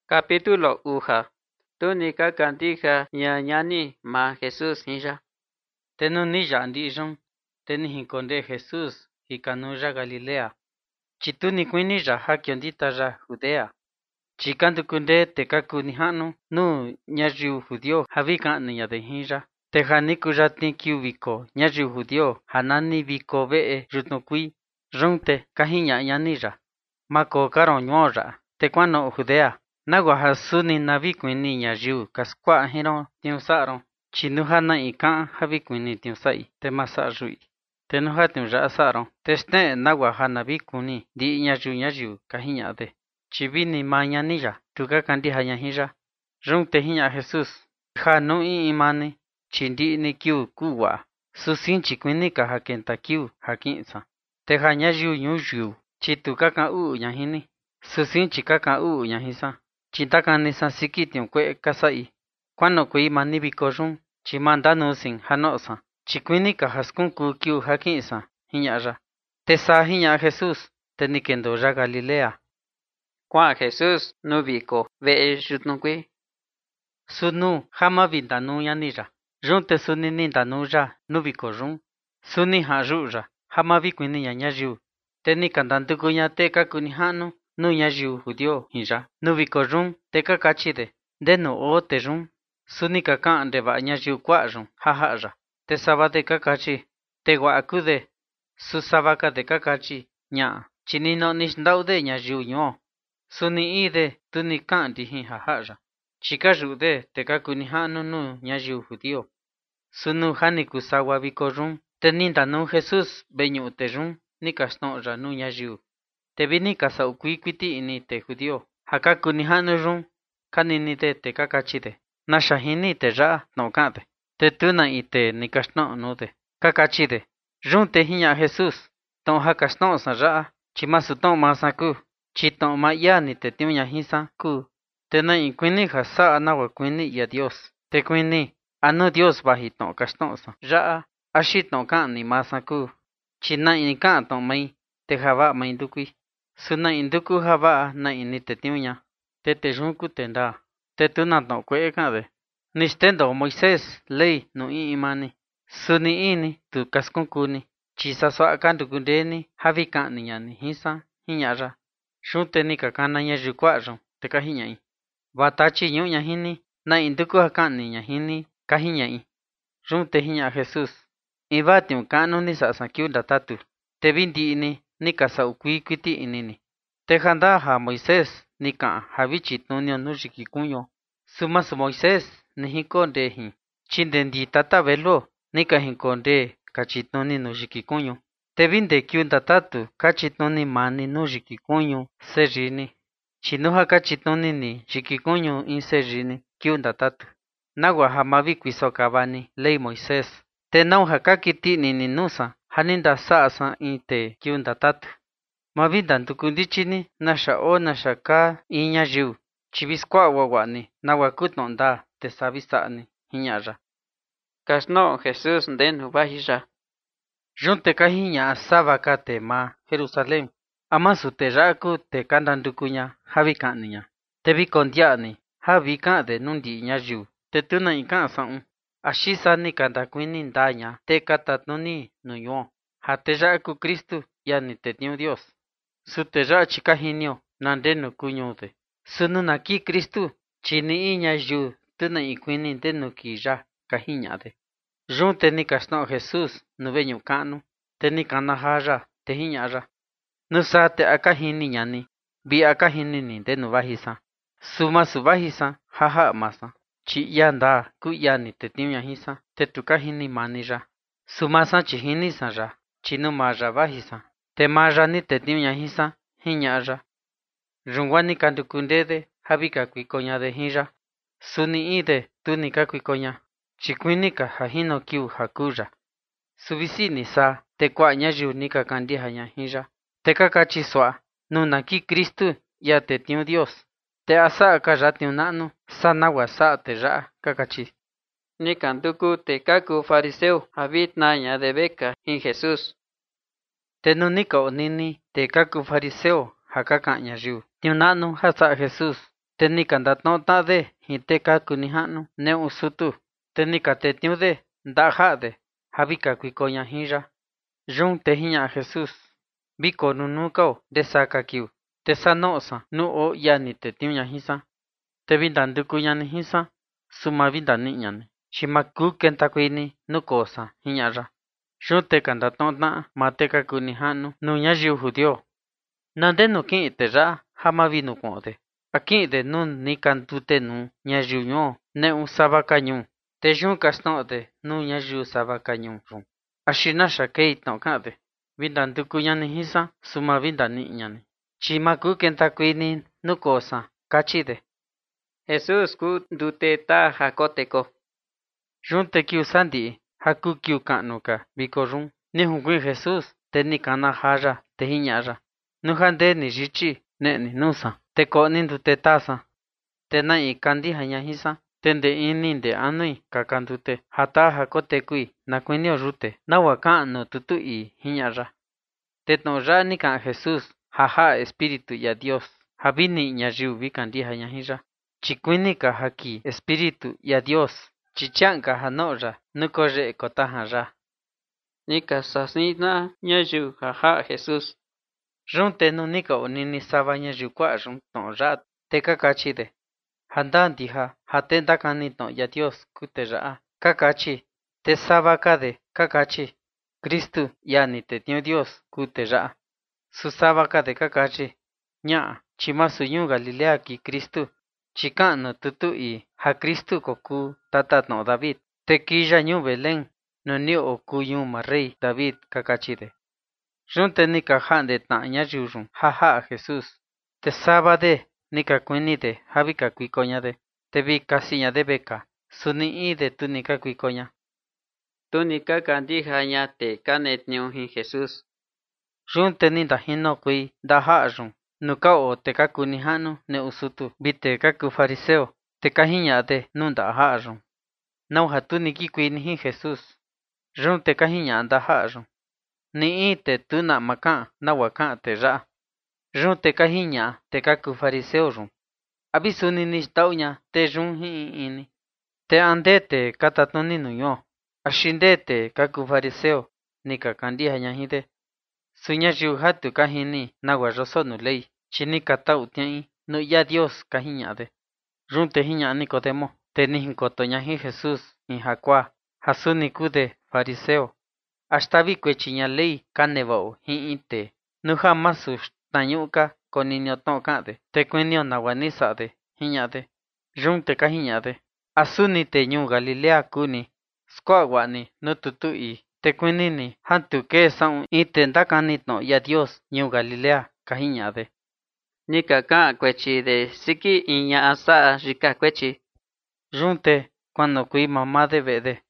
Capítulo uja. Túnica cantija ñañani ma Jesús hija. Tenuni yandijun, teni hinkonde Jesús, hikanuya Galilea. Chituni kuinija hakiondita ja Judea. Chikandu kunde tekaku nihanu, nu nyajiu judio havikan niya de hija. Tehaniku jatin kiubiko, nyajiu judio, hanani biko vee jutnokui, runte kahinya yanija. Mako karon nyora, tekwano Judea. Nagua hasuni navikuini nyajiu kaskua hiro tiusaron. Chinuhana ikan havikuini tiusai, temasa rui. Tenuha tiuja asaron, teste nagua hanabikuni, di nyajiu kahinyade. Chivini mañanilla, tuka kandiha ñahilla. Rung tehiña Jesús. Hanu imani, chindi ni kiu kuwa. Susin chikuinika hakenta kiu hakinsa. Teha nyajiu nyujiu, chituka kan ñahini. Susin chikaka ñahisa. Chintaka nisa sikition kwe kasai. Kwano kui manibiko rung, chimandanu sin hanosa. Chikuinika haskunku kiu hakinsa, hiñaya. Tesa hiña Jesús, tenikendo ya Galilea. Kwa Jesús nubiko vee jutnokui. Sunu hama vindanu yanija. Runte suni nindanu ya nubiko rung. Suni haruja, hama vikuini nyajiu. Tenikandantuku ya teka kunihanu. Nu nyajiu judio hiya. Nubiko rung teka kachide. Denu o te rung. Suni kakan deba nyajiu kwa rung. Hahaja. Te sabate kakachi. Te guakude. Su sabaka de kakachi. Nya. Chinino nishdaude nyajiu nyo. Suni ide tuni kan dihi hahaja. Chikajude teka kunihanu nu nyajiu judio. Sunu haniku sawa biko rung. Tenindanu Jesús benyu te rung. Nikasno ra nu nyajiu. Te vini kasa ukuikwiti ini te judio. Hakaku nihanu rung. Kanini te kakachide. Nashahini te ra no kade. Te tuna ite nikasno nude. Kakachide. Rung te hiña Jesús. Ton hakasno sa ra. Chimasu ton masaku. Chiton maya ni te tiuña hisa ku. Te na inquini hasa anawa quini ya Dios. Te quini. Anu Dios bahiton kasno sa. Ra. Ashiton kan ni masaku. China inikan ton mai. Te hava mai dukui. Suna induku hava na ini te tiuña. Te junku tenda. Te tuna ton kwe kade. Nistendo Moisés ley no imani. Suni ini tu kaskunkuni. Chisa soa kandu kundeni havikan ni yani hisa hiñara. Shunte ni kakana nyajukwaron te kahiñai. Batachi ñuña hini na induku hakan ni ñahini kahiñai. Shunte hiña Jesús. Ibatiun kanu ni sasakiu datatu. Te bindi ini ni kasa ukui kwiti inini. Te handa ha Moisés ni ka havichi tunio nushiki kunyo. Sumas Moisés ni hikonde hi. Chindendi tata velo ni ka hikonde kachituni nushiki kunyo. Te binde kiu datatu kachituni mani nushiki kunyo serini. Chinuha kachituni ni shiki kunyo in serini kiu datatu. Nagua hamavi kwisokabani lei Moisés. Te nau hakakiti ni nusa. Haninda saasa inte kiunda tatu. Mavindan tukundichini nasha o nasha ka inya jiu. Chibiskwa wawani nawakutnon da te sabisani hiñara. Kasno Jesús den vahija. Junte kahiña sabaka te ma Jerusalén. Amasu te raku te kandandukunya havikaninya. Te vikondiani havikan de nundi nya jiu. Te tuna ikan saun. Ashisa ni kandakuini ndaña te katatuni nuyo. Hateja ku Cristo yani te tiu Dios. Su teja chikahinio nandenu kuñude. Sunu naki Cristo chini iña yu tuna ikuini denu kija kahiñade. Junte ni kasno Jesús nuveñu kanu. Te ni kanahaya te hiñara. Nusa te akahini ñani. Bi akahini ni denu vahisa. Suma su vahisa haha masa. Chi yanda ku yani te tiuña hisa te tukahini manija. Sumasa chihini sanja chinu maja vahisa. Te maja ni te tiuña hisa hiñara. Rungwani kandukundede habika kuikoña de hija. Suni ide tunika kuikoña. Chikuinika hahino kiu hakuja. Subisini sa te kwa nyajiu nika kandiha hija. Te kakachiswa nunaki Cristo ya te tiu Dios. Te asa kajatiu nanu sanawa sa te ja kakachi. Ni kanduku te kaku fariseo habit naña de beca en Jesús. Te nunika onini te kaku fariseo hakaka nyajiu. Tiu nanu hasa Jesús. te ni ka ndatno'o de jin te kaku nija'nu ne'u sutu, te ni ka tetniu de nda'a ja'a de ja vika kuikoña jin ya. Yun te jiña'a Jesús: viko nunu kao nte saka kiu, te sano'o san nu o yani tetniuña jin san. Te vi ndandukuñani jin san, suma vi ndani'ñani, chi ma ku kentakuini nu koo san jiña'a ya. Yun te ka ndatno'o tna'a ma te kaku nija'nu nu ñayiu judio: nandenu ki'in te ya'a ja ma vi nuku'un de, a ki'in de nu ni ka ndutenu ñayiu ñu'o ne'u sava ka ñuu, te yun kaxtno'o de nu ñayiu sava ka ñuu yun. Axi naxa kei tno'o ka'an de, vi ndandukuñani jin san, suma vi ndani'ñani, chi ma ku kentakuini nu koo san, kachi de. Jesús ku ndute ta jakoteko. Yun te kiu sandi'i ja ku kiu ka'nu ka viko yun, ni junkui'in Jesús te ni kana jaya te jiña'a ya: nu jandeni yichi ne'ni nu san, te ko'ni ndute ta san. Te na'i kandijaña jin san, te nde ini nde anui kaka ndute ja ta jakotekui nakuinio yute nagua ka'an nu tutu ii jiña'a ya. Te tno'o ya'a ni ka'an Jesús ja ja'a Espíritu ya Dios ja vi ni'i ñayiu vi kandijaña jin ya, chi kuini ka ja kii Espíritu ya Dios, chi cha'anka ja no'o ya nu ko ye'e ko taja ya. Ni ka sasnina ñayiu ja ja'a Jesús. Yun te nu ni ka onini sava ñayiu kua'a yun tno'o ya'a, te ka kachi de: ja nda ndija ja te ndakani tno'o ya Dios ku te ya'a, ka kachi. Te sava ka de ka kachi: Kristu yani tetniu Dios ku te ya'a. Su sava ka de ka kachi: ña'a, chi masu ñuu Galilea ki Kristu, chi ka'an nu tutu ii ja Kristu ko ku tata tno'o David, te kiya ñuu Belén nu ni o ku ñuu ma rey David, ka kachi de. Yun te ni ka ja'nde tna'a ñayiu yun ja ja'a Jesús, te sava de ni ka kuini de ja vi ka kuikoña de, te vi kasiña de veka, suni in de tu ni ka kuikoña. Tu ni ka kandijaña te ka netniu jin Jesús. Yun te ni ndajino kui nda ja'a yun, nu ka o te ka ku nija'nu ne'u sutu vi te ka ku fariseo, te ka jiña'a de nu nda'a ja'a yun: nau ja tu ni kikuini jin Jesús. Yun te ka jiña'a nda ja'a yun: ni in te tu na ma ka'an nagua ka'an te ya'a. Yun te ka jiña'a te ka ku fariseo yun: a vi suni ni xta'uña te yun ji'in ini. Te ande te ka tatnuni nu ñu'o, axi nde te ka ku fariseo ni ka kandijaña jin de. Su ñayiu ja tu ka jini nagua yoso nu ley, chi ni ka ta'u tia'in nu ya Dios, ka jiña'a de. Yun te jiña'a Nicodemo te ni jinkotoña jin Jesús jin jakuaa ja suni ku de fariseo: axta vi kuechiña ley ka neva'u ji'in te nu ja masu xtañu'uka koninio tno'o ka'an de, te kuinio nagua ni sa'a de, jiña'a de. Yun te ka jiña'a de: a suni te ñuu Galilea kuni, skua'a wa'ani nu tutu ii, te kuinini jantu kee sa'un in te ndakani tno'o ya Dios ñuu Galilea, ka jiña'a de. Ni ka ka'an kuechi de siki in ña'a sa'a yika kuechi. Yun te kuano'okui mamá de ve'e de